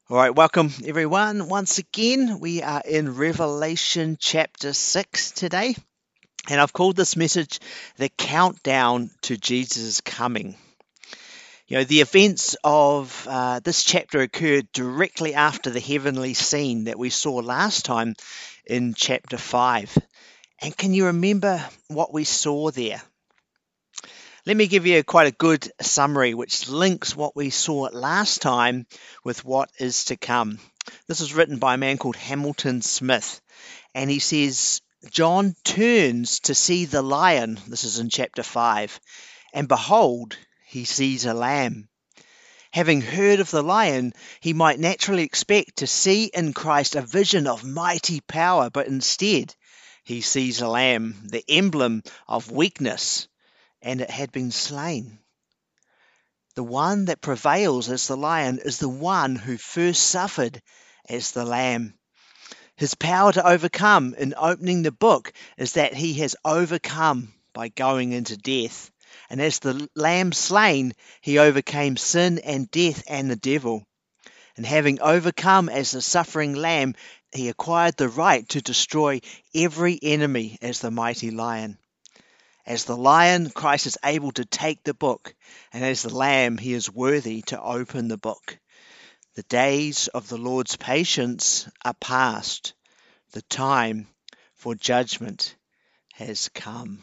All right, welcome everyone. Once again, we are in Revelation chapter 6 today, and I've called this message The Countdown to Jesus' Coming. The events of this chapter occurred directly after the heavenly scene that we saw last time in chapter 5. And can you remember what we saw there? Let me give you quite a good summary which links what we saw last time with what is to come. This is written by a man called Hamilton Smith, and he says, John turns to see the lion, this is in chapter 5, and behold, he sees a lamb. Having heard of the lion, he might naturally expect to see in Christ a vision of mighty power, but instead he sees a lamb, the emblem of weakness, and it had been slain. The one that prevails as the lion is the one who first suffered as the lamb. His power to overcome in opening the book is that he has overcome by going into death. And as the lamb slain, he overcame sin and death and the devil. And having overcome as the suffering lamb, he acquired the right to destroy every enemy as the mighty lion. As the lion, Christ is able to take the book, and as the lamb, he is worthy to open the book. The days of the Lord's patience are past. The time for judgment has come.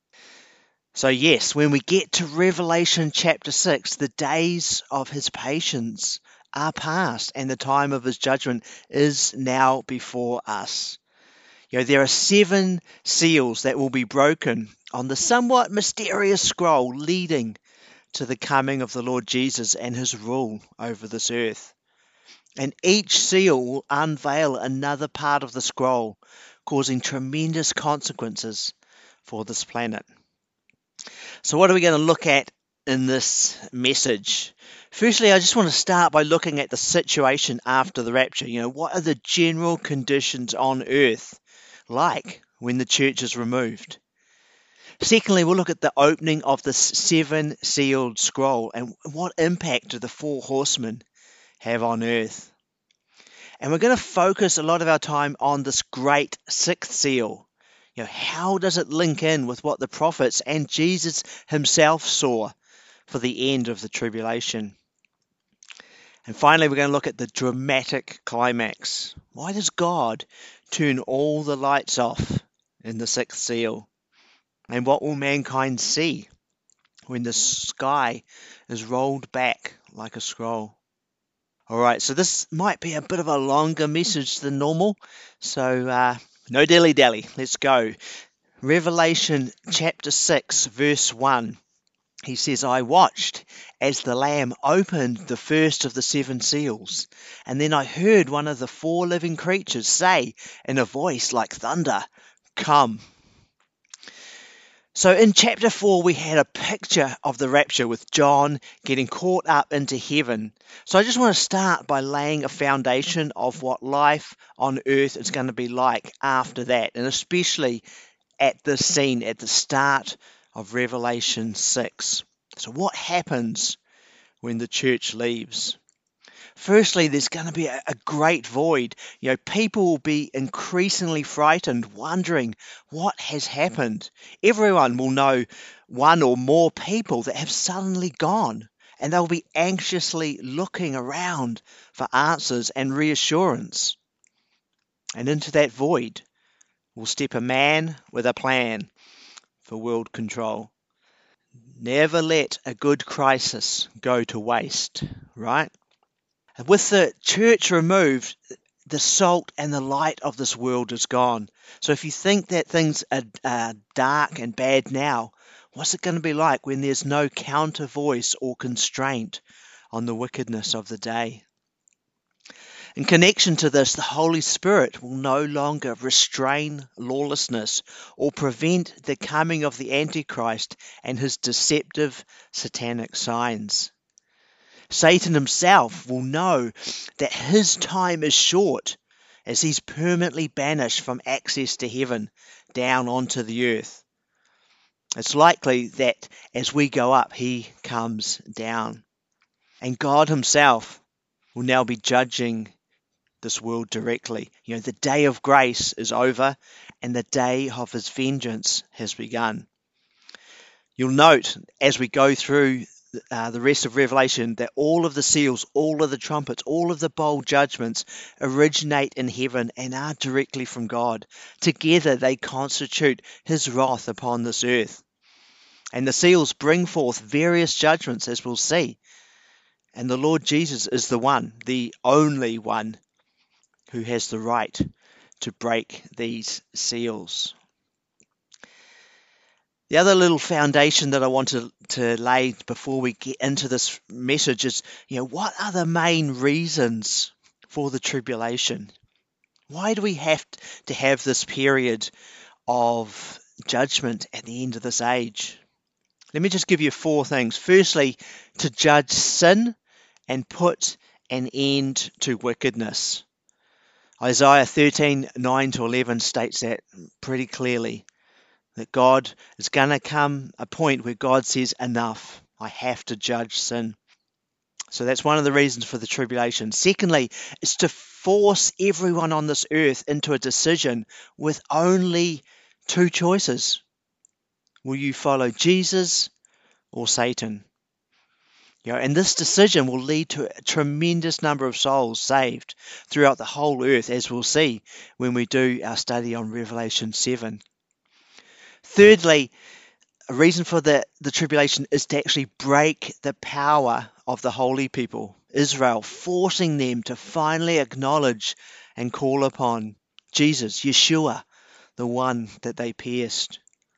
So yes, when we get to Revelation chapter 6, the days of his patience are past, and the time of his judgment is now before us. There are 7 seals that will be broken on the somewhat mysterious scroll leading to the coming of the Lord Jesus and his rule over this earth. And each seal will unveil another part of the scroll, causing tremendous consequences for this planet. So what are we going to look at in this message? Firstly, I just want to start by looking at the situation after the rapture. What are the general conditions on earth like when the church is removed? Secondly, we'll look at the opening of this 7-sealed scroll and what impact do the 4 horsemen have on earth. And we're going to focus a lot of our time on this great 6th seal. How does it link in with what the prophets and Jesus himself saw for the end of the tribulation? And finally, we're going to look at the dramatic climax. Why does God turn all the lights off in the 6th seal? And what will mankind see when the sky is rolled back like a scroll? All right, so this might be a bit of a longer message than normal. So no dilly-dally, let's go. Revelation chapter 6, verse 1. He says, I watched as the Lamb opened the first of the 7 seals, and then I heard one of the 4 living creatures say in a voice like thunder, Come. So in chapter 4, we had a picture of the rapture with John getting caught up into heaven. So I just want to start by laying a foundation of what life on earth is going to be like after that, and especially at this scene at the start of Revelation 6. So what happens when the church leaves? Firstly, there's going to be a great void. People will be increasingly frightened, wondering what has happened. Everyone will know one or more people that have suddenly gone, and they'll be anxiously looking around for answers and reassurance. And into that void will step a man with a plan for world control. Never let a good crisis go to waste, right? With the church removed, the salt and the light of this world is gone. So if you think that things are dark and bad now, what's it going to be like when there's no counter voice or constraint on the wickedness of the day? In connection to this, the Holy Spirit will no longer restrain lawlessness or prevent the coming of the Antichrist and his deceptive satanic signs. Satan himself will know that his time is short as he's permanently banished from access to heaven down onto the earth. It's likely that as we go up, he comes down. And God himself will now be judging this world directly. The day of grace is over and the day of his vengeance has begun. You'll note as we go through the rest of Revelation that all of the seals, all of the trumpets, all of the bowl judgments originate in heaven and are directly from God. Together they constitute his wrath upon this earth. And the seals bring forth various judgments, as we'll see. And the Lord Jesus is the one, the only one, who has the right to break these seals. The other little foundation that I want to lay before we get into this message is, what are the main reasons for the tribulation? Why do we have to have this period of judgment at the end of this age? Let me just give you 4 things. Firstly, to judge sin and put an end to wickedness. Isaiah 13:9-11 states that pretty clearly, that God is going to come a point where God says, enough, I have to judge sin. So that's one of the reasons for the tribulation. Secondly, it's to force everyone on this earth into a decision with only 2 choices. Will you follow Jesus or Satan? And this decision will lead to a tremendous number of souls saved throughout the whole earth, as we'll see when we do our study on Revelation 7. Thirdly, a reason for the tribulation is to actually break the power of the holy people, Israel, forcing them to finally acknowledge and call upon Jesus, Yeshua, the one that they pierced.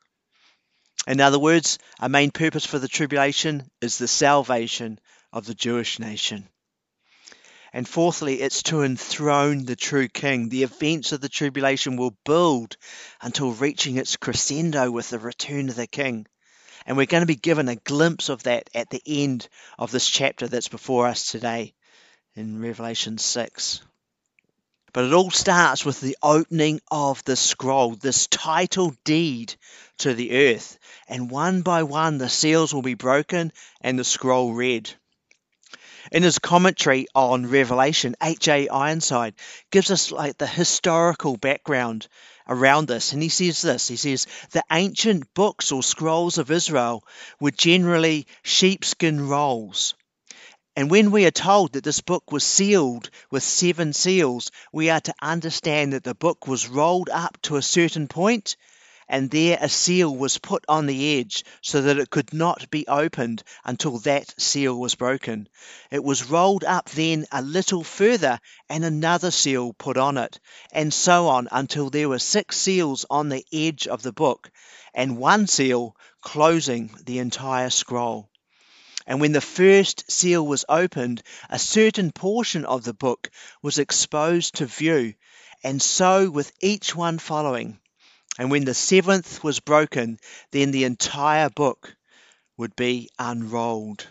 In other words, a main purpose for the tribulation is the salvation of the Jewish nation. And fourthly, it's to enthrone the true king. The events of the tribulation will build until reaching its crescendo with the return of the king. And we're going to be given a glimpse of that at the end of this chapter that's before us today in Revelation 6. But it all starts with the opening of the scroll, this title deed to the earth. And one by one, the seals will be broken and the scroll read. In his commentary on Revelation, H.A. Ironside gives us the historical background around this. And he says this, the ancient books or scrolls of Israel were generally sheepskin rolls. And when we are told that this book was sealed with 7 seals, we are to understand that the book was rolled up to a certain point, and there a seal was put on the edge so that it could not be opened until that seal was broken. It was rolled up then a little further and another seal put on it, and so on until there were 6 seals on the edge of the book, and 1 seal closing the entire scroll. And when the first seal was opened, a certain portion of the book was exposed to view, and so with each one following. And when the 7th was broken, then the entire book would be unrolled.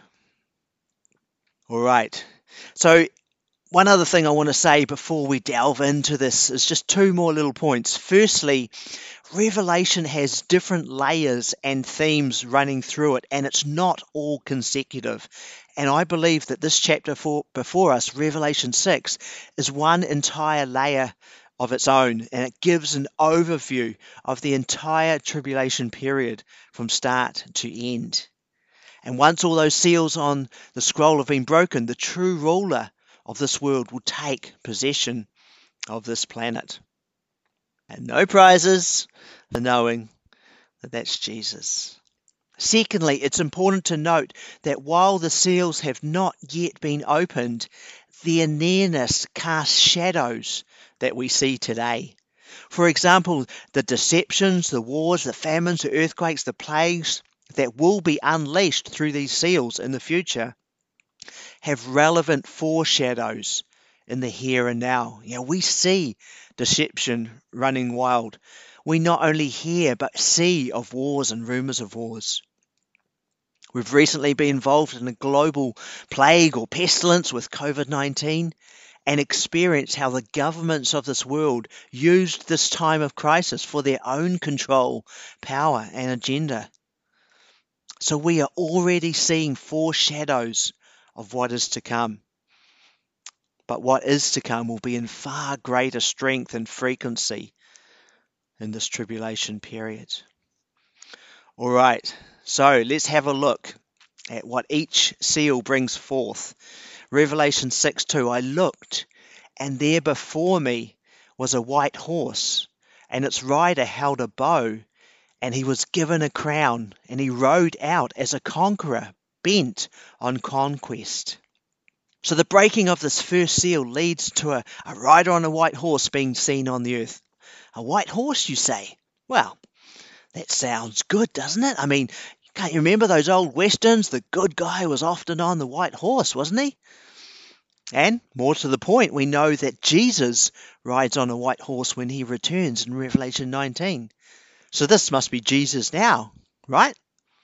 All right. So one other thing I want to say before we delve into this is just 2 more little points. Firstly, Revelation has different layers and themes running through it, and it's not all consecutive. And I believe that this chapter before us, Revelation 6, is one entire layer of its own, and it gives an overview of the entire tribulation period from start to end. And once all those seals on the scroll have been broken, the true ruler of this world will take possession of this planet. And no prizes for knowing that that's Jesus. Secondly, it's important to note that while the seals have not yet been opened, their nearness casts shadows that we see today. For example, the deceptions, the wars, the famines, the earthquakes, the plagues that will be unleashed through these seals in the future have relevant foreshadows in the here and now. We see deception running wild. We not only hear but see of wars and rumors of wars. We've recently been involved in a global plague or pestilence with COVID-19 and experienced how the governments of this world used this time of crisis for their own control, power, and agenda. So we are already seeing foreshadows of what is to come. but what is to come will be in far greater strength and frequency in this tribulation period. All right, so let's have a look at what each seal brings forth. Revelation 6:2, I looked, and there before me was a white horse, and its rider held a bow, and he was given a crown, and he rode out as a conqueror, bent on conquest. So the breaking of this first seal leads to a rider on a white horse being seen on the earth. A white horse, you say? Well, that sounds good, doesn't it? I mean, can't you remember those old westerns? The good guy was often on the white horse, wasn't he? And more to the point, we know that Jesus rides on a white horse when he returns in Revelation 19. So this must be Jesus now, right?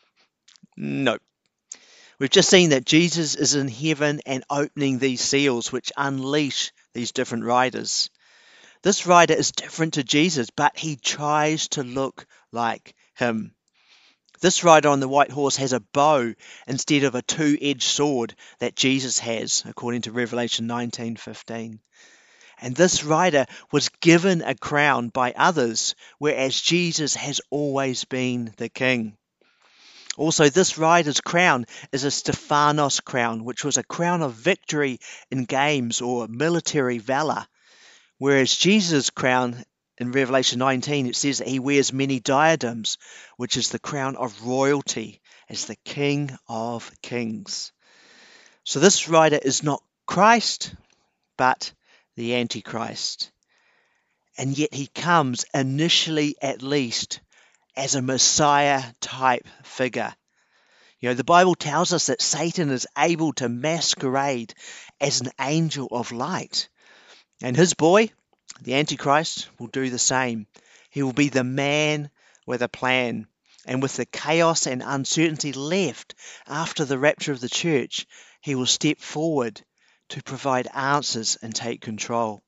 No. We've just seen that Jesus is in heaven and opening these seals which unleash these different riders. This rider is different to Jesus, but he tries to look like him. This rider on the white horse has a bow instead of a two-edged sword that Jesus has, according to Revelation 19:15. And this rider was given a crown by others, whereas Jesus has always been the king. Also, this rider's crown is a Stephanos crown, which was a crown of victory in games or military valor. Whereas Jesus' crown in Revelation 19, it says that he wears many diadems, which is the crown of royalty as the King of Kings. So this rider is not Christ, but the Antichrist. And yet he comes, initially at least, as a Messiah-type figure. You know, the Bible tells us that Satan is able to masquerade as an angel of light. And his boy, the Antichrist, will do the same. He will be the man with a plan. And with the chaos and uncertainty left after the rapture of the church, he will step forward to provide answers and take control.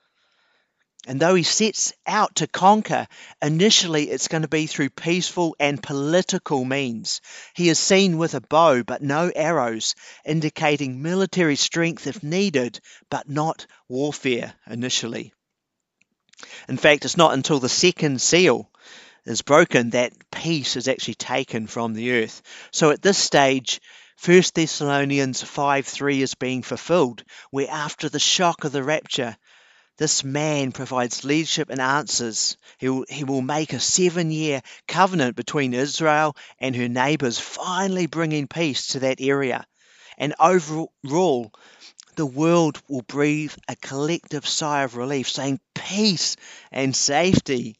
And though he sets out to conquer, initially it's going to be through peaceful and political means. He is seen with a bow but no arrows, indicating military strength if needed, but not warfare initially. In fact, it's not until the second seal is broken that peace is actually taken from the earth. So at this stage, 1 Thessalonians 5:3 is being fulfilled, where after the shock of the rapture, this man provides leadership and answers. He will make a 7-year covenant between Israel and her neighbors, finally bringing peace to that area. And overall, the world will breathe a collective sigh of relief, saying peace and safety,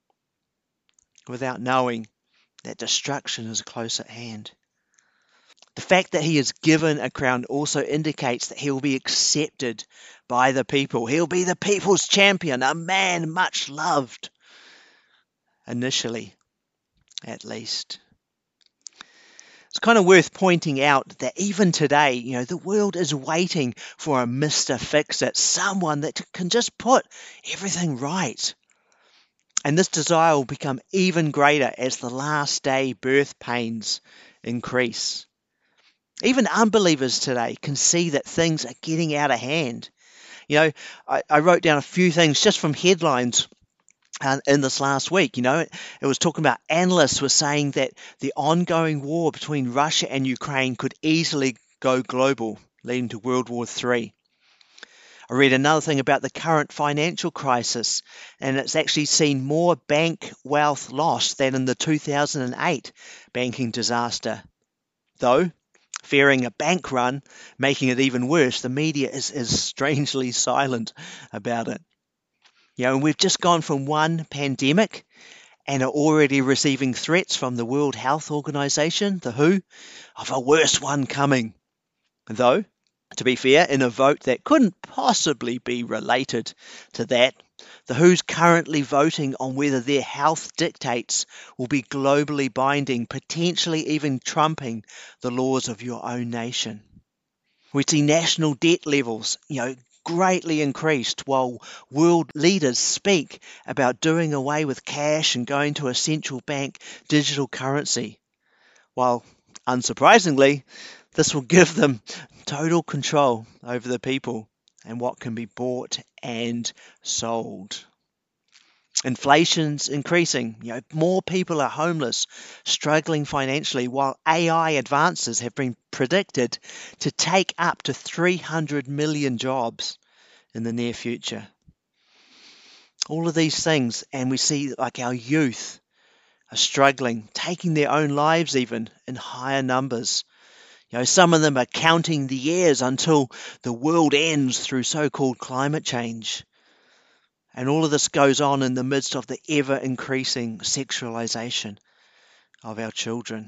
without knowing that destruction is close at hand. The fact that he is given a crown also indicates that he will be accepted by the people. He'll be the people's champion, a man much loved, initially, at least. It's kind of worth pointing out that even today, the world is waiting for a Mr. Fix-It, someone that can just put everything right. And this desire will become even greater as the last day birth pains increase. Even unbelievers today can see that things are getting out of hand. I wrote down a few things just from headlines in this last week. It was talking about analysts were saying that the ongoing war between Russia and Ukraine could easily go global, leading to World War III. I read another thing about the current financial crisis, and it's actually seen more bank wealth lost than in the 2008 banking disaster. Though, fearing a bank run, making it even worse, the media is strangely silent about it. And we've just gone from one pandemic and are already receiving threats from the World Health Organization, the WHO, of a worse one coming. Though, to be fair, in a vote that couldn't possibly be related to that, the WHO's currently voting on whether their health dictates will be globally binding, potentially even trumping the laws of your own nation. We see national debt levels, greatly increased while world leaders speak about doing away with cash and going to a central bank digital currency. While, unsurprisingly, this will give them total control over the people and what can be bought and sold. Inflation's increasing. More people are homeless, struggling financially, while AI advances have been predicted to take up to 300 million jobs in the near future. All of these things, and we see like our youth are struggling, taking their own lives even in higher numbers. Some of them are counting the years until the world ends through so-called climate change. And all of this goes on in the midst of the ever-increasing sexualization of our children.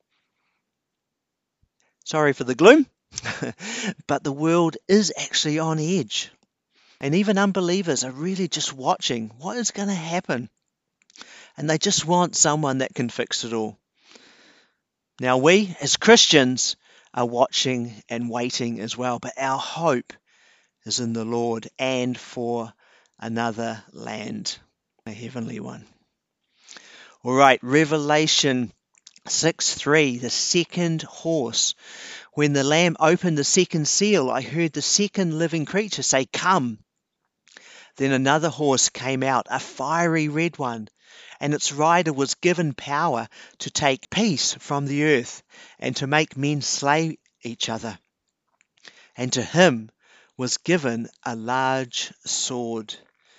Sorry for the gloom, but the world is actually on edge. And even unbelievers are really just watching what is going to happen. And they just want someone that can fix it all. Now we, as Christians, are watching and waiting as well. But our hope is in the Lord and for another land, a heavenly one. All right, Revelation 6:3, the second horse. When the Lamb opened the second seal, I heard the second living creature say, "Come." Then another horse came out, a fiery red one, and its rider was given power to take peace from the earth and to make men slay each other. And to him was given a large sword.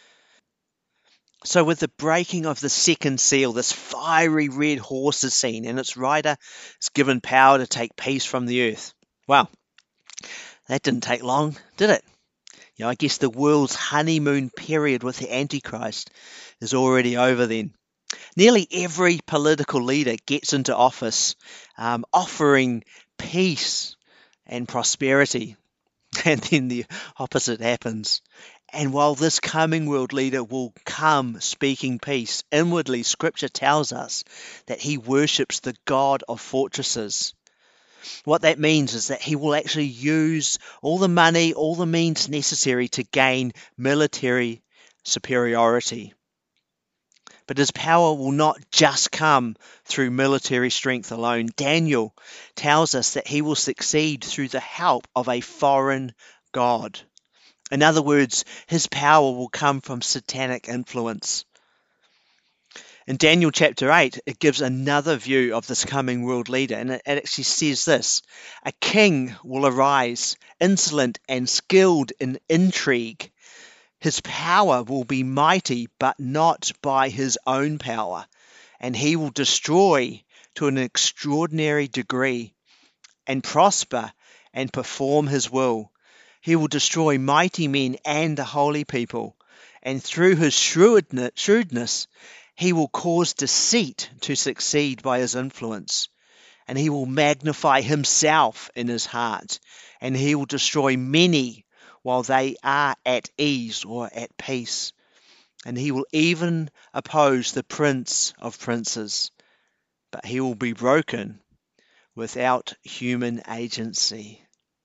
So with the breaking of the second seal, this fiery red horse is seen, and its rider is given power to take peace from the earth. Wow, that didn't take long, did it? I guess the world's honeymoon period with the Antichrist is already over then. Nearly every political leader gets into office offering peace and prosperity, and then the opposite happens. And while this coming world leader will come speaking peace, inwardly Scripture tells us that he worships the God of fortresses. What that means is that he will actually use all the money, all the means necessary to gain military superiority. But his power will not just come through military strength alone. Daniel tells us that he will succeed through the help of a foreign god. In other words, his power will come from satanic influence. In Daniel chapter 8, it gives another view of this coming world leader, and it actually says this: a king will arise, insolent and skilled in intrigue. His power will be mighty, but not by his own power, and he will destroy to an extraordinary degree, and prosper and perform his will. He will destroy mighty men and the holy people, and through his shrewdness, he will cause deceit to succeed by his influence, and he will magnify himself in his heart, and he will destroy many while they are at ease or at peace, and he will even oppose the Prince of Princes, but he will be broken without human agency.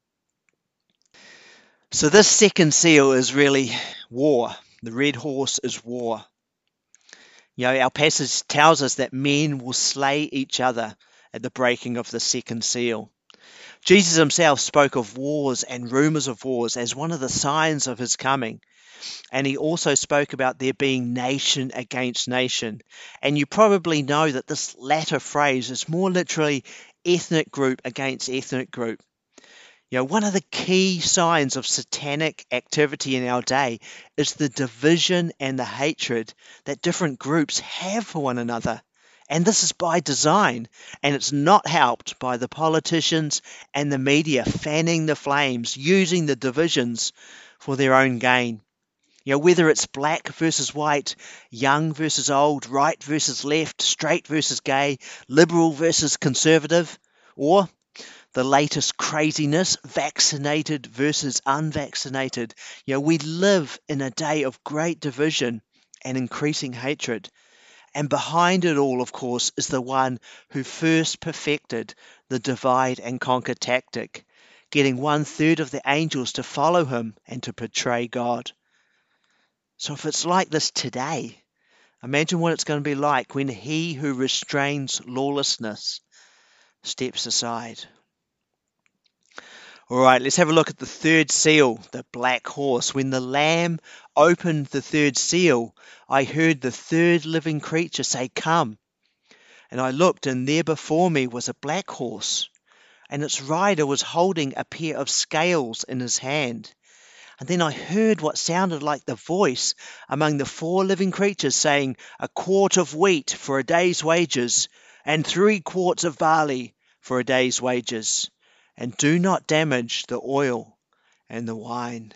So this second seal is really war. The red horse is war. Our passage tells us that men will slay each other at the breaking of the second seal. Jesus himself spoke of wars and rumors of wars as one of the signs of his coming. And he also spoke about there being nation against nation. And you probably know that this latter phrase is more literally ethnic group against ethnic group. One of the key signs of satanic activity in our day is the division and the hatred that different groups have for one another. And this is by design, and it's not helped by the politicians and the media fanning the flames, using the divisions for their own gain. Whether it's black versus white, young versus old, right versus left, straight versus gay, liberal versus conservative, or the latest craziness, vaccinated versus unvaccinated. We live in a day of great division and increasing hatred. And behind it all, of course, is the one who first perfected the divide and conquer tactic, getting 1/3 of the angels to follow him and to betray God. So if it's like this today, imagine what it's going to be like when he who restrains lawlessness steps aside. All right, let's have a look at the third seal, the black horse. When the Lamb opened the third seal, I heard the third living creature say, "Come." And I looked, and there before me was a black horse, and its rider was holding a pair of scales in his hand. And then I heard what sounded like the voice among the four living creatures saying, "A quart of wheat for a day's wages, and 3 quarts of barley for a day's wages. And do not damage the oil and the wine."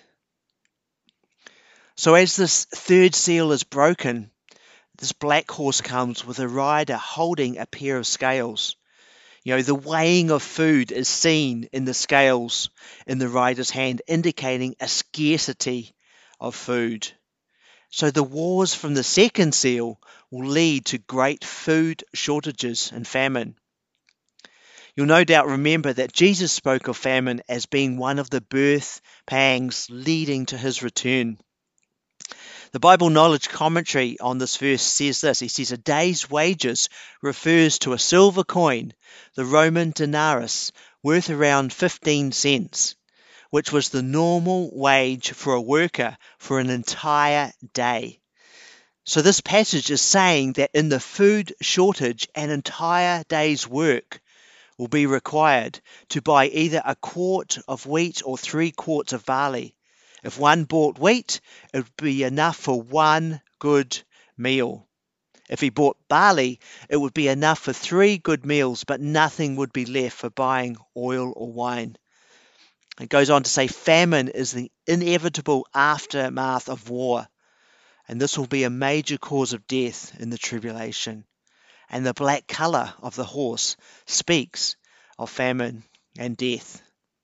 So as this third seal is broken, this black horse comes with a rider holding a pair of scales. The weighing of food is seen in the scales in the rider's hand, indicating a scarcity of food. So the wars from the second seal will lead to great food shortages and famine. You'll no doubt remember that Jesus spoke of famine as being one of the birth pangs leading to his return. The Bible Knowledge Commentary on this verse says this. He says, "A day's wages refers to a silver coin, the Roman denarius, worth around 15 cents, which was the normal wage for a worker for an entire day." So this passage is saying that in the food shortage, an entire day's work will be required to buy either a quart of wheat or 3 quarts of barley. If one bought wheat, it would be enough for one good meal. If he bought barley, it would be enough for 3 good meals, but nothing would be left for buying oil or wine. It goes on to say famine is the inevitable aftermath of war, and this will be a major cause of death in the tribulation. And the black color of the horse speaks of famine and death.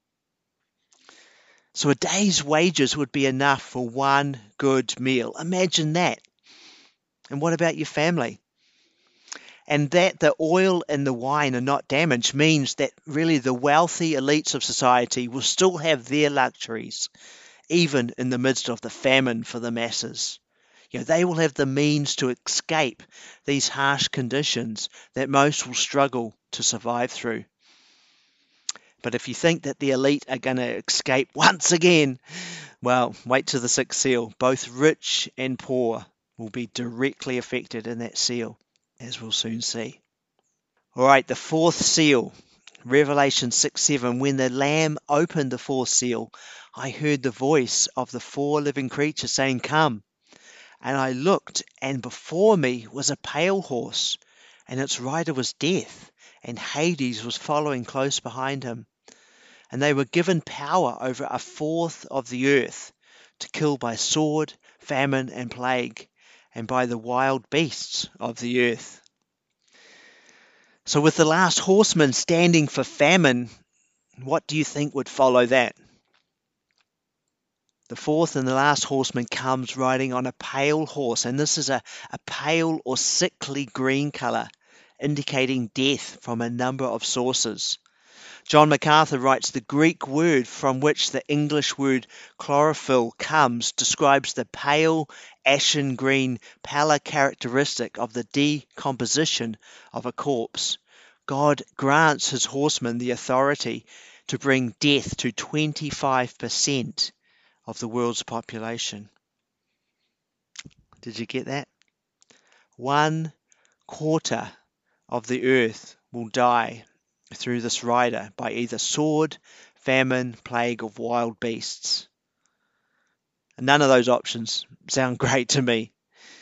So a day's wages would be enough for one good meal. Imagine that. And what about your family? And that the oil and the wine are not damaged means that really the wealthy elites of society will still have their luxuries, even in the midst of the famine for the masses. They will have the means to escape these harsh conditions that most will struggle to survive through. But if you think that the elite are going to escape once again, well, wait till the sixth seal. Both rich and poor will be directly affected in that seal, as we'll soon see. All right, the fourth seal, Revelation 6:7. When the Lamb opened the fourth seal, I heard the voice of the 4 living creatures saying, "Come." And I looked, and before me was a pale horse, and its rider was Death, and Hades was following close behind him. And they were given power over 1/4 of the earth, to kill by sword, famine, and plague, and by the wild beasts of the earth. So with the last horseman standing for famine, what do you think would follow that? The fourth and the last horseman comes riding on a pale horse, and this is a pale or sickly green color, indicating death from a number of sources. John MacArthur writes, the Greek word from which the English word chlorophyll comes describes the pale, ashen green pallor characteristic of the decomposition of a corpse. God grants his horsemen the authority to bring death to 25% of the world's population. Did you get that? 1/4 of the earth will die through this rider by either sword, famine, plague, or wild beasts. And none of those options sound great to me.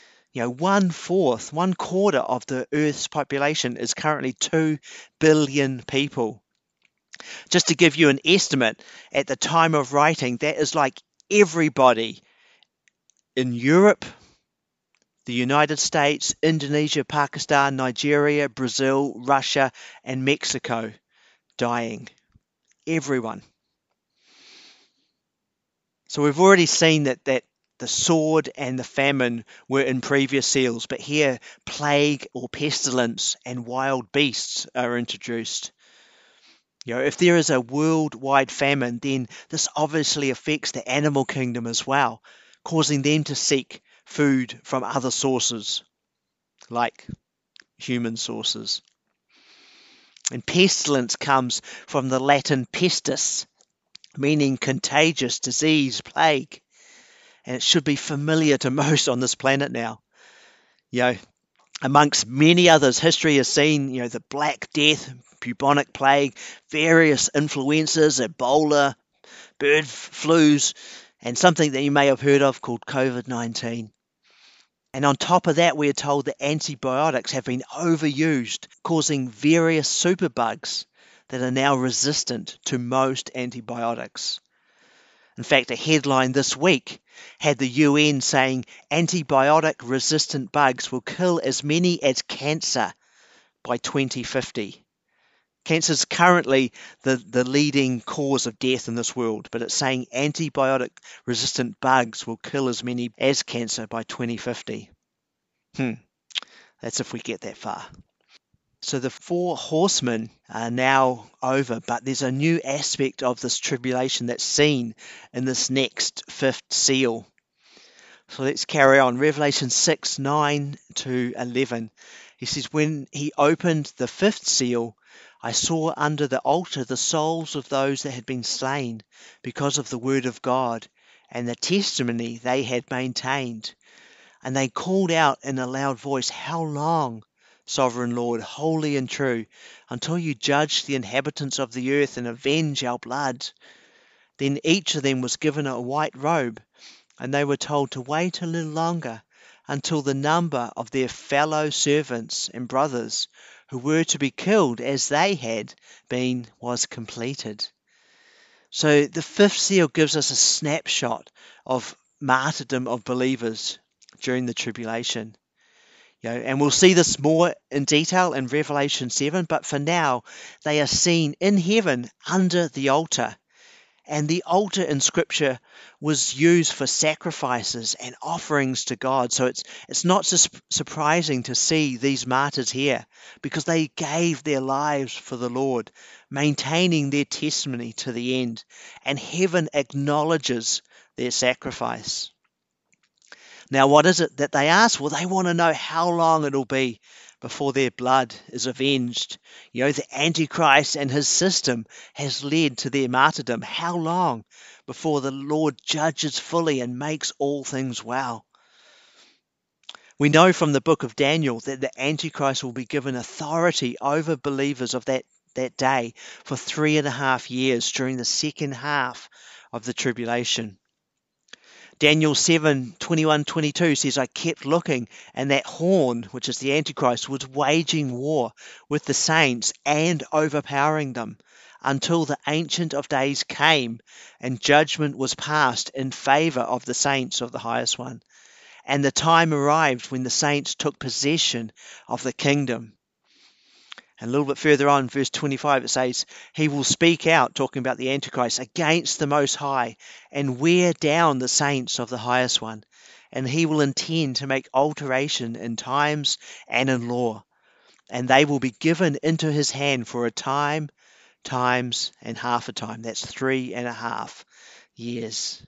1/4 of the earth's population is currently 2 billion people. Just to give you an estimate, at the time of writing, that is like everybody in Europe, the United States, Indonesia, Pakistan, Nigeria, Brazil, Russia, and Mexico dying. Everyone. So we've already seen that the sword and the famine were in previous seals, but here plague or pestilence and wild beasts are introduced. If there is a worldwide famine, then this obviously affects the animal kingdom as well, causing them to seek food from other sources, like human sources. And pestilence comes from the Latin pestis, meaning contagious, disease, plague. And it should be familiar to most on this planet now. You know, amongst many others, history has seen, the Black Death, bubonic plague, various influenzas, Ebola, bird flus, and something that you may have heard of called COVID-19. And on top of that, we are told that antibiotics have been overused, causing various superbugs that are now resistant to most antibiotics. In fact, a headline this week had the UN saying antibiotic-resistant bugs will kill as many as cancer by 2050. Cancer is currently the leading cause of death in this world, but it's saying antibiotic-resistant bugs will kill as many as cancer by 2050. That's if we get that far. So the 4 horsemen are now over, but there's a new aspect of this tribulation that's seen in this next 5th seal. So let's carry on. Revelation 6, 9 to 11. He says, when he opened the 5th seal, I saw under the altar the souls of those that had been slain because of the word of God and the testimony they had maintained. And they called out in a loud voice, how long, Sovereign Lord, holy and true, until you judge the inhabitants of the earth and avenge our blood? Then each of them was given a white robe, and they were told to wait a little longer until the number of their fellow servants and brothers who were to be killed as they had been was completed. So the 5th seal gives us a snapshot of martyrdom of believers during the tribulation. And we'll see this more in detail in Revelation 7, but for now, they are seen in heaven under the altar. And the altar in Scripture was used for sacrifices and offerings to God. So it's not surprising to see these martyrs here, because they gave their lives for the Lord, maintaining their testimony to the end. And heaven acknowledges their sacrifice. Now, what is it that they ask? Well, they want to know how long it'll be before their blood is avenged. The Antichrist and his system has led to their martyrdom. How long before the Lord judges fully and makes all things well? We know from the book of Daniel that the Antichrist will be given authority over believers of that day for 3.5 years during the second half of the tribulation. Daniel 7, 21, 22 says, I kept looking, and that horn, which is the Antichrist, was waging war with the saints and overpowering them until the Ancient of Days came and judgment was passed in favor of the saints of the Highest One. And the time arrived when the saints took possession of the kingdom. And a little bit further on, verse 25, it says, he will speak out, talking about the Antichrist, against the Most High and wear down the saints of the Highest One. And he will intend to make alteration in times and in law. And they will be given into his hand for a time, times, and half a time. That's 3.5 years.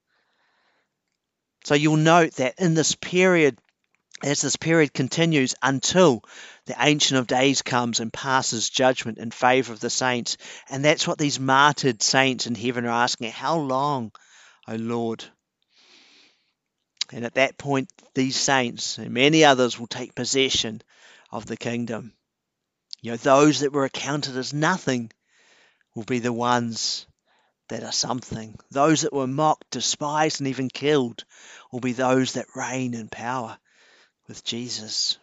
So you'll note that in this period, as this period continues until the Ancient of Days comes and passes judgment in favor of the saints. And that's what these martyred saints in heaven are asking. How long, O Lord? And at that point, these saints and many others will take possession of the kingdom. Those that were accounted as nothing will be the ones that are something. Those that were mocked, despised, and even killed will be those that reign in power with Jesus.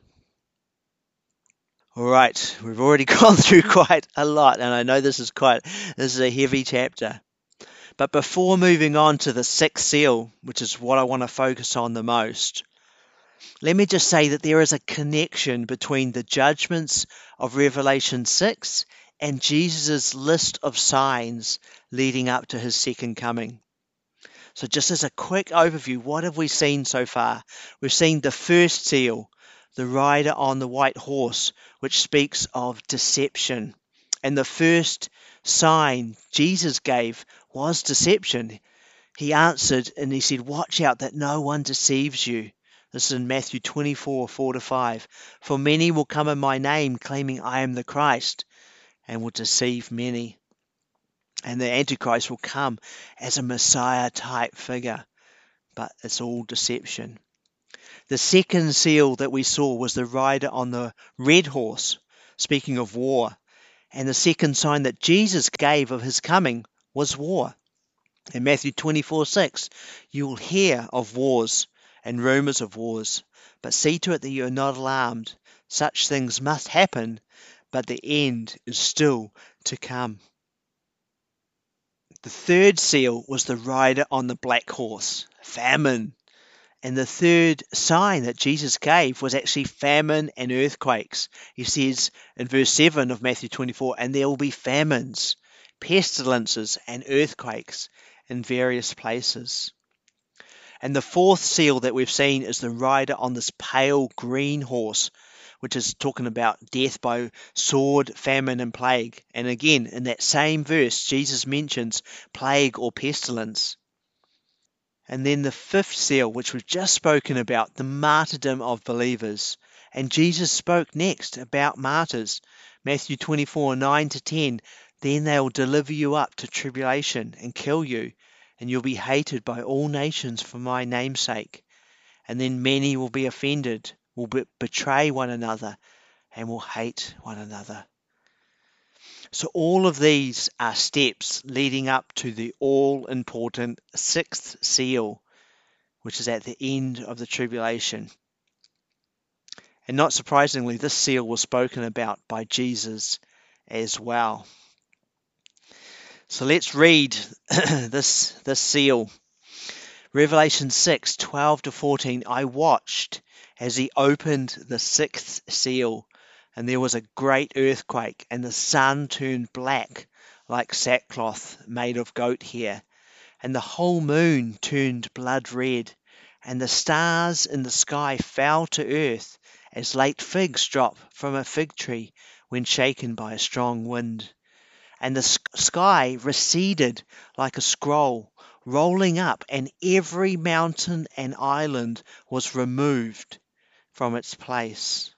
All right, we've already gone through quite a lot, and I know this is a heavy chapter. But before moving on to the 6th seal, which is what I want to focus on the most, let me just say that there is a connection between the judgments of Revelation 6 and Jesus' list of signs leading up to his second coming. So just as a quick overview, what have we seen so far? We've seen the 1st seal, the rider on the white horse, which speaks of deception. And the first sign Jesus gave was deception. He answered and he said, watch out that no one deceives you. This is in Matthew 24, 4-5. For many will come in my name, claiming I am the Christ, and will deceive many. And the Antichrist will come as a Messiah-type figure, but it's all deception. The second seal that we saw was the rider on the red horse, speaking of war. And the second sign that Jesus gave of his coming was war. In Matthew 24:6, you will hear of wars and rumors of wars, but see to it that you are not alarmed. Such things must happen, but the end is still to come. The third seal was the rider on the black horse, famine. And the third sign that Jesus gave was actually famine and earthquakes. He says in verse 7 of Matthew 24, and there will be famines, pestilences, and earthquakes in various places. And the fourth seal that we've seen is the rider on this pale green horse, which is talking about death by sword, famine, and plague. And again, in that same verse, Jesus mentions plague or pestilence. And then the fifth seal, which we've just spoken about, the martyrdom of believers. And Jesus spoke next about martyrs. Matthew 24:9-10. Then they will deliver you up to tribulation and kill you, and you'll be hated by all nations for my name's sake. And then many will be offended, will betray one another, and will hate one another. So all of these are steps leading up to the all-important sixth seal, which is at the end of the tribulation. And not surprisingly, this seal was spoken about by Jesus as well. So let's read this seal. Revelation 6:12-14. I watched as he opened the sixth seal, and there was a great earthquake, and the sun turned black like sackcloth made of goat hair, and the whole moon turned blood red, and the stars in the sky fell to earth as late figs drop from a fig tree when shaken by a strong wind. And the sky receded like a scroll, rolling up, and every mountain and island was removed from its place.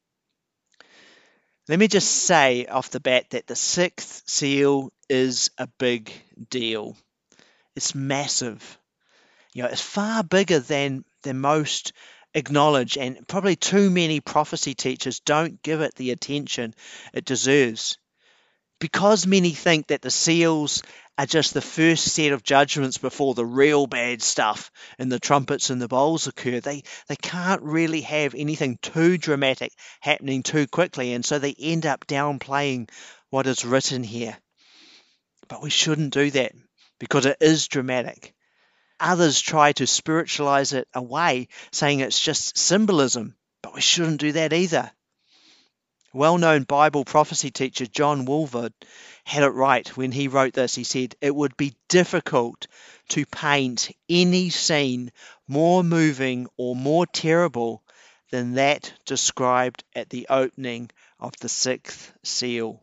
Let me just say off the bat that the sixth seal is a big deal. It's massive. It's far bigger than most acknowledge, and probably too many prophecy teachers don't give it the attention it deserves. Because many think that the seals are just the first set of judgments before the real bad stuff and the trumpets and the bowls occur, they can't really have anything too dramatic happening too quickly, and so they end up downplaying what is written here. But we shouldn't do that, because it is dramatic. Others try to spiritualize it away, saying it's just symbolism, but we shouldn't do that either. Well-known Bible prophecy teacher John Walvoord had it right when he wrote this. He said, it would be difficult to paint any scene more moving or more terrible than that described at the opening of the sixth seal.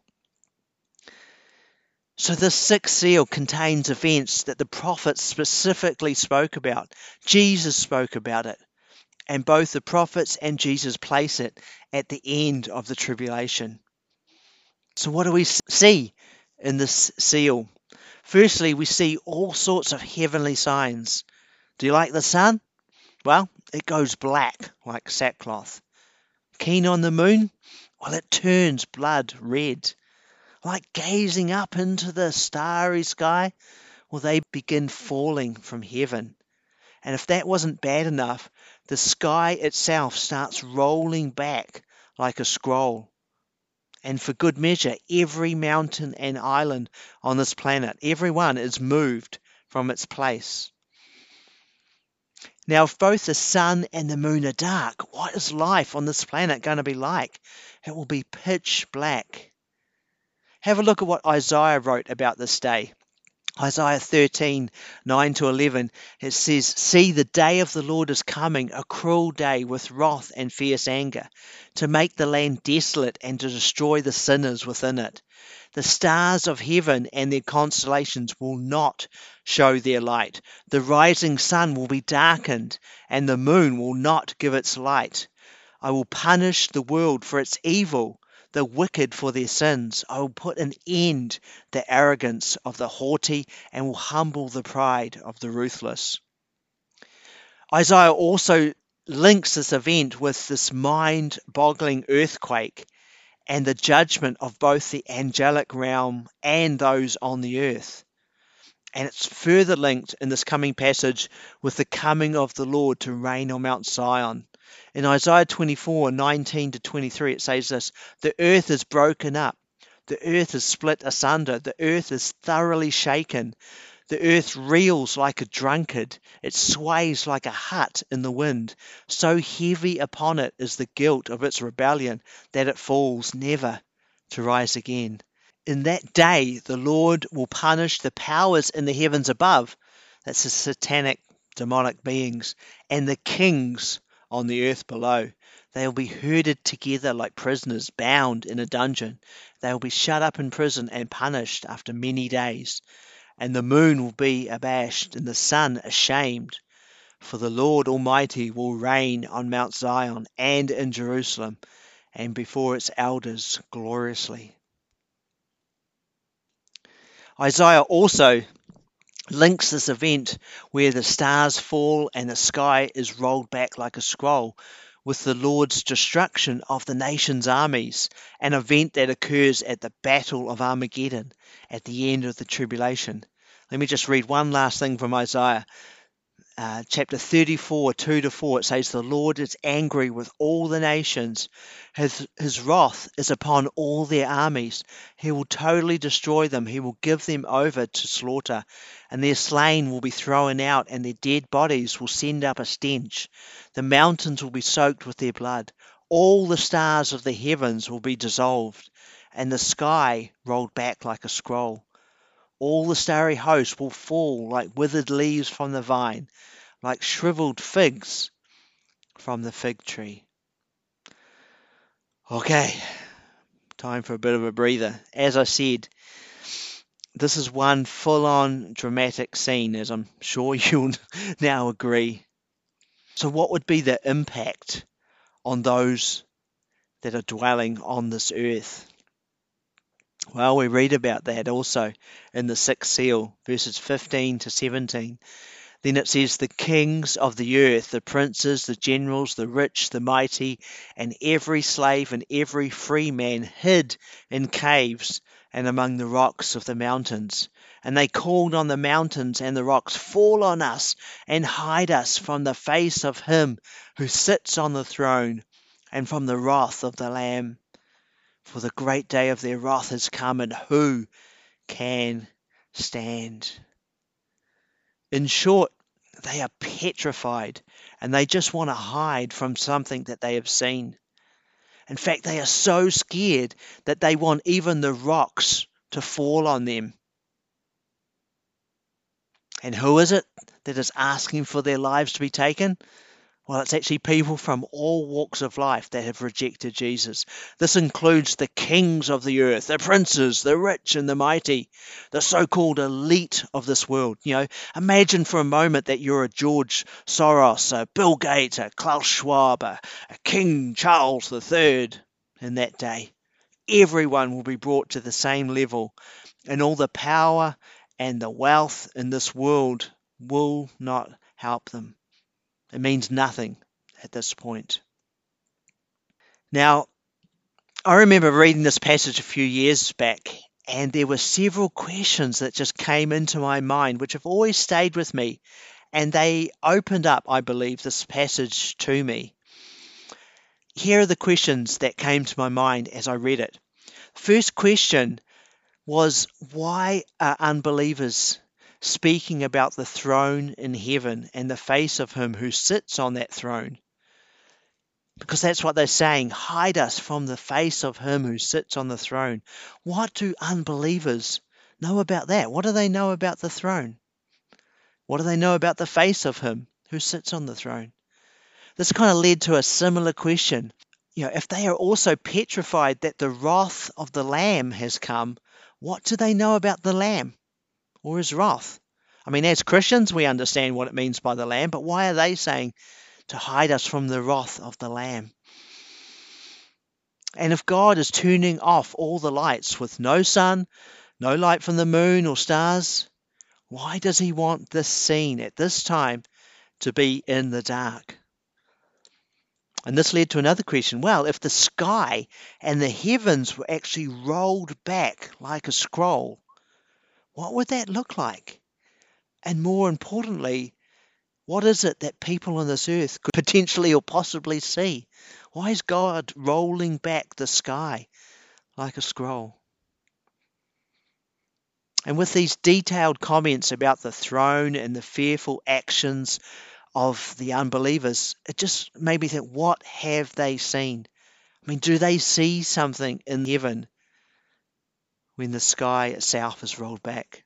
So this sixth seal contains events that the prophets specifically spoke about. Jesus spoke about it. And both the prophets and Jesus place it at the end of the tribulation. So what do we see in this seal? Firstly, we see all sorts of heavenly signs. Do you like the sun? Well, it goes black like sackcloth. Keen on the moon? Well, it turns blood red. Like gazing up into the starry sky? Well, they begin falling from heaven. And if that wasn't bad enough, the sky itself starts rolling back like a scroll. And for good measure, every mountain and island on this planet, every one is moved from its place. Now, if both the sun and the moon are dark, what is life on this planet going to be like? It will be pitch black. Have a look at what Isaiah wrote about this day. Isaiah 13:9-11, it says, see, the day of the Lord is coming, a cruel day with wrath and fierce anger, to make the land desolate and to destroy the sinners within it. The stars of heaven and their constellations will not show their light. The rising sun will be darkened, and the moon will not give its light. I will punish the world for its evil, the wicked for their sins. I will put an end to the arrogance of the haughty and will humble the pride of the ruthless. Isaiah also links this event with this mind-boggling earthquake and the judgment of both the angelic realm and those on the earth. And it's further linked in this coming passage with the coming of the Lord to reign on Mount Zion. In Isaiah 24:19-23, it says this: "The earth is broken up, the earth is split asunder, the earth is thoroughly shaken. The earth reels like a drunkard, it sways like a hut in the wind. So heavy upon it is the guilt of its rebellion that it falls never to rise again." In that day, the Lord will punish the powers in the heavens above, that's the satanic, demonic beings, and the kings on the earth below. They will be herded together like prisoners bound in a dungeon. They will be shut up in prison and punished after many days. And the moon will be abashed, and the sun ashamed. For the Lord Almighty will reign on Mount Zion and in Jerusalem, and before its elders gloriously. Isaiah also links this event where the stars fall and the sky is rolled back like a scroll with the Lord's destruction of the nation's armies, an event that occurs at the Battle of Armageddon at the end of the tribulation. Let me just read one last thing from Isaiah. Chapter 34, 2-4, it says, "The Lord is angry with all the nations. His wrath is upon all their armies. He will totally destroy them. He will give them over to slaughter, and their slain will be thrown out, and their dead bodies will send up a stench. The mountains will be soaked with their blood. All the stars of the heavens will be dissolved, and the sky rolled back like a scroll. All the starry host will fall like withered leaves from the vine, like shriveled figs from the fig tree." Okay, time for a bit of a breather. As I said, this is one full-on dramatic scene, as I'm sure you'll now agree. So what would be the impact on those that are dwelling on this earth? Well, we read about that also in the sixth seal, verses 15-17. Then it says, "The kings of the earth, the princes, the generals, the rich, the mighty, and every slave and every free man hid in caves and among the rocks of the mountains. And they called on the mountains and the rocks, 'Fall on us and hide us from the face of him who sits on the throne and from the wrath of the Lamb. For the great day of their wrath has come, and who can stand?'" In short, they are petrified and they just want to hide from something that they have seen. In fact, they are so scared that they want even the rocks to fall on them. And who is it that is asking for their lives to be taken? Well, it's actually people from all walks of life that have rejected Jesus. This includes the kings of the earth, the princes, the rich and the mighty, the so-called elite of this world. Imagine for a moment that you're a George Soros, a Bill Gates, a Klaus Schwab, a King Charles III in that day. Everyone will be brought to the same level, and all the power and the wealth in this world will not help them. It means nothing at this point. Now, I remember reading this passage a few years back, and there were several questions that just came into my mind, which have always stayed with me, and they opened up, I believe, this passage to me. Here are the questions that came to my mind as I read it. First question was, why are unbelievers speaking about the throne in heaven and the face of him who sits on that throne? Because that's what they're saying. Hide us from the face of him who sits on the throne. What do unbelievers know about that? What do they know about the throne? What do they know about the face of him who sits on the throne? This kind of led to a similar question. If they are also petrified that the wrath of the Lamb has come, what do they know about the Lamb or his wrath? As Christians, we understand what it means by the Lamb, but why are they saying to hide us from the wrath of the Lamb? And if God is turning off all the lights with no sun, no light from the moon or stars, why does he want this scene at this time to be in the dark? And this led to another question. Well, if the sky and the heavens were actually rolled back like a scroll, what would that look like? And more importantly, what is it that people on this earth could potentially or possibly see? Why is God rolling back the sky like a scroll? And with these detailed comments about the throne and the fearful actions of the unbelievers, it just made me think, what have they seen? I mean, do they see something in heaven when the sky itself is rolled back?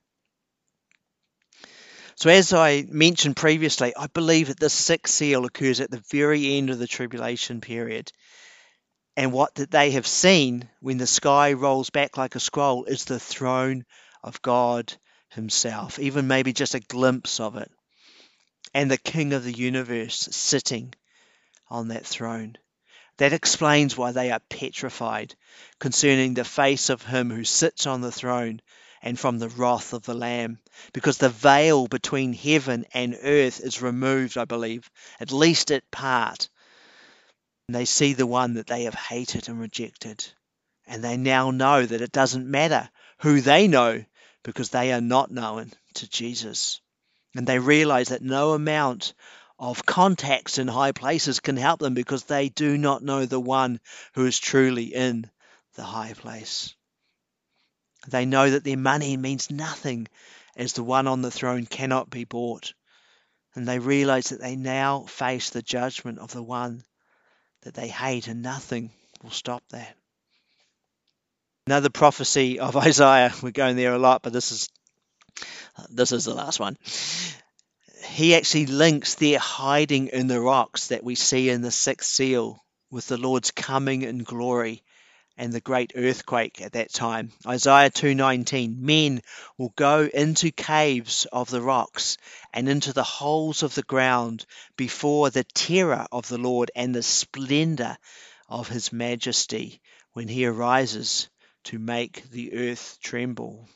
So as I mentioned previously, I believe that this sixth seal occurs at the very end of the tribulation period. And what that they have seen when the sky rolls back like a scroll is the throne of God himself, even maybe just a glimpse of it, and the King of the universe sitting on that throne. That explains why they are petrified concerning the face of him who sits on the throne and from the wrath of the Lamb, because the veil between heaven and earth is removed, I believe, at least in part. And they see the one that they have hated and rejected. And they now know that it doesn't matter who they know, because they are not known to Jesus. And they realize that no amount of contacts in high places can help them, because they do not know the one who is truly in the high place. They know that their money means nothing, as the one on the throne cannot be bought. And they realize that they now face the judgment of the one that they hate, and nothing will stop that. Another prophecy of Isaiah, we're going there a lot, but this is the last one. He actually links their hiding in the rocks that we see in the sixth seal with the Lord's coming in glory and the great earthquake at that time. Isaiah 2:19, men will go into caves of the rocks and into the holes of the ground before the terror of the Lord and the splendor of his majesty when he arises to make the earth tremble.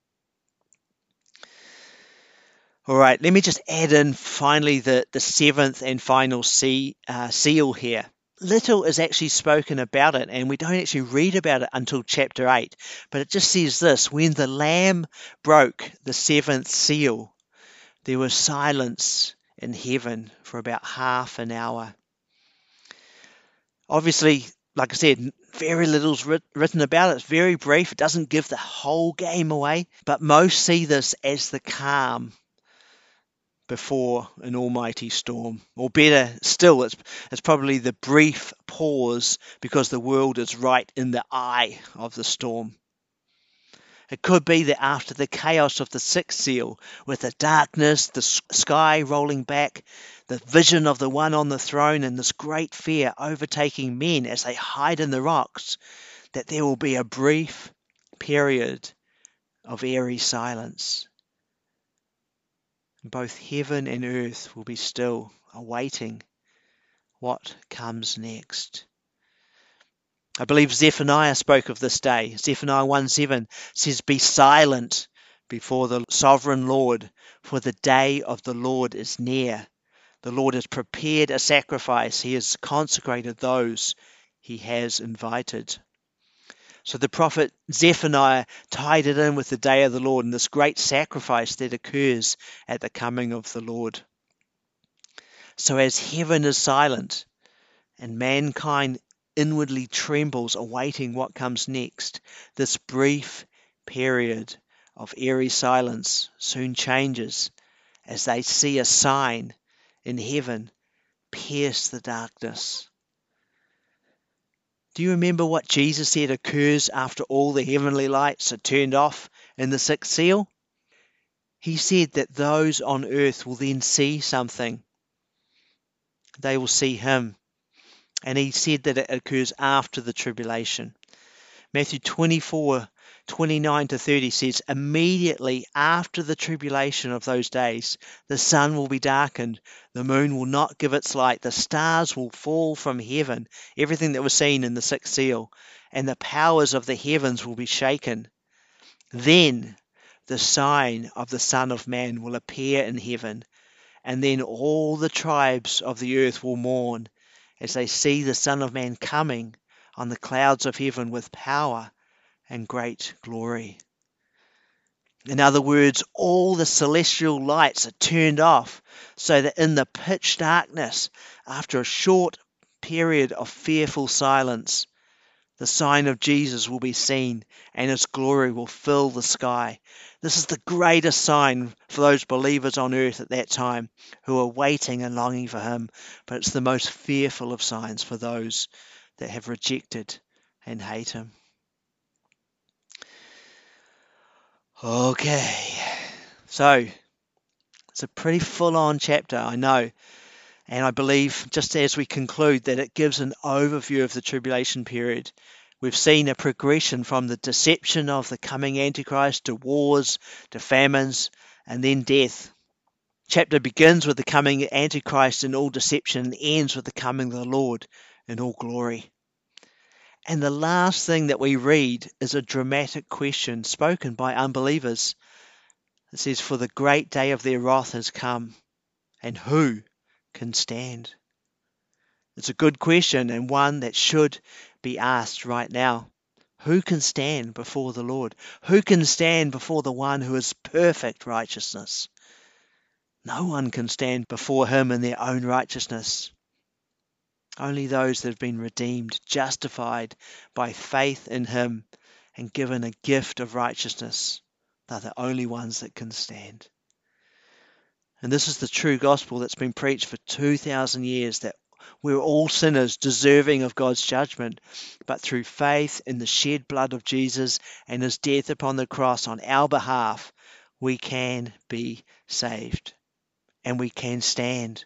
All right, let me just add in finally the seventh and final seal here. Little is actually spoken about it, and we don't actually read about it until chapter 8. But it just says this: when the Lamb broke the seventh seal, there was silence in heaven for about half an hour. Obviously, like I said, very little's written about it. It's very brief. It doesn't give the whole game away, but most see this as the calm before an almighty storm. Or better still, it's probably the brief pause because the world is right in the eye of the storm. It could be that after the chaos of the sixth seal, with the darkness, the sky rolling back, the vision of the one on the throne, and this great fear overtaking men as they hide in the rocks, that there will be a brief period of eerie silence. Both heaven and earth will be still, awaiting what comes next. I believe Zephaniah spoke of this day. Zephaniah 1:7 says, "Be silent before the sovereign Lord, for the day of the Lord is near. The Lord has prepared a sacrifice. He has consecrated those he has invited." So the prophet Zephaniah tied it in with the day of the Lord and this great sacrifice that occurs at the coming of the Lord. So as heaven is silent and mankind inwardly trembles awaiting what comes next, this brief period of eerie silence soon changes as they see a sign in heaven pierce the darkness. Do you remember what Jesus said occurs after all the heavenly lights are turned off in the sixth seal? He said that those on earth will then see something. They will see him. And he said that it occurs after the tribulation. Matthew 24 29 to 30 says, immediately after the tribulation of those days, the sun will be darkened, the moon will not give its light, the stars will fall from heaven, everything that was seen in the sixth seal, and the powers of the heavens will be shaken. Then the sign of the Son of Man will appear in heaven, and then all the tribes of the earth will mourn as they see the Son of Man coming on the clouds of heaven with power and great glory. In other words, all the celestial lights are turned off so that in the pitch darkness, after a short period of fearful silence, the sign of Jesus will be seen and his glory will fill the sky. This is the greatest sign for those believers on earth at that time who are waiting and longing for him, but it's the most fearful of signs for those that have rejected and hate him. Okay, so it's a pretty full-on chapter, I know, and I believe just as we conclude that it gives an overview of the tribulation period. We've seen a progression from the deception of the coming Antichrist to wars, to famines, and then death. Chapter begins with the coming Antichrist in all deception and ends with the coming of the Lord in all glory. And the last thing that we read is a dramatic question spoken by unbelievers. It says, for the great day of their wrath has come, and who can stand? It's a good question and one that should be asked right now. Who can stand before the Lord? Who can stand before the one who is perfect righteousness? No one can stand before him in their own righteousness. Only those that have been redeemed, justified by faith in him, and given a gift of righteousness, are the only ones that can stand. And this is the true gospel that's been preached for 2,000 years, that we're all sinners deserving of God's judgment, but through faith in the shed blood of Jesus and his death upon the cross on our behalf, we can be saved and we can stand.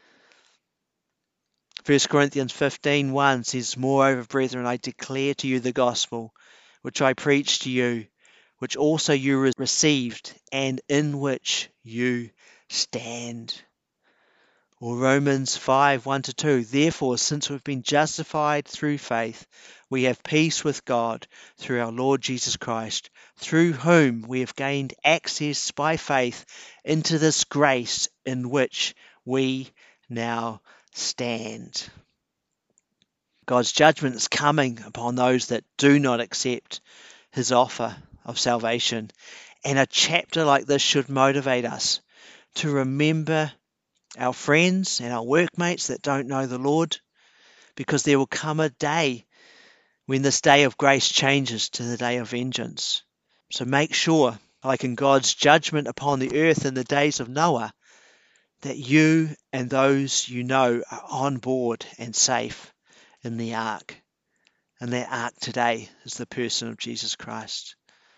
1 Corinthians 15:1 says, moreover, brethren, I declare to you the gospel, which I preached to you, which also you received, and in which you stand. Or Romans 5:1-2, therefore, since we've been justified through faith, we have peace with God through our Lord Jesus Christ, through whom we have gained access by faith into this grace in which we now stand. God's judgment is coming upon those that do not accept his offer of salvation. And a chapter like this should motivate us to remember our friends and our workmates that don't know the Lord, because there will come a day when this day of grace changes to the day of vengeance. So make sure, like in God's judgment upon the earth in the days of Noah, that you and those you know are on board and safe in the ark. And that ark today is the person of Jesus Christ.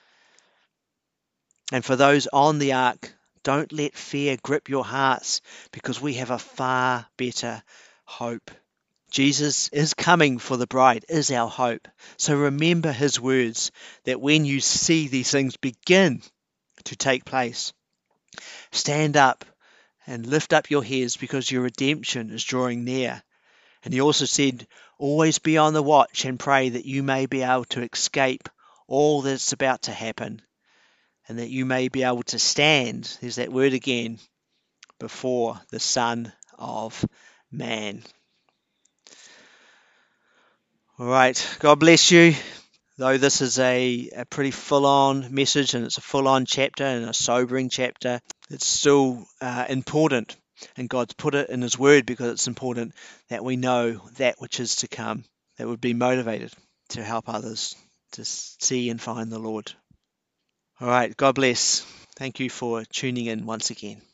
And for those on the ark, don't let fear grip your hearts, because we have a far better hope. Jesus is coming for the bride, is our hope. So remember his words, that when you see these things begin to take place, stand up and lift up your heads, because your redemption is drawing near. And he also said, always be on the watch and pray that you may be able to escape all that's about to happen, and that you may be able to stand, there's that word again, before the Son of Man. All right, God bless you. Though this is a pretty full-on message, and it's a full-on chapter and a sobering chapter, it's still important. And God's put it in his word because it's important that we know that which is to come, that would be motivated to help others to see and find the Lord. All right, God bless. Thank you for tuning in once again.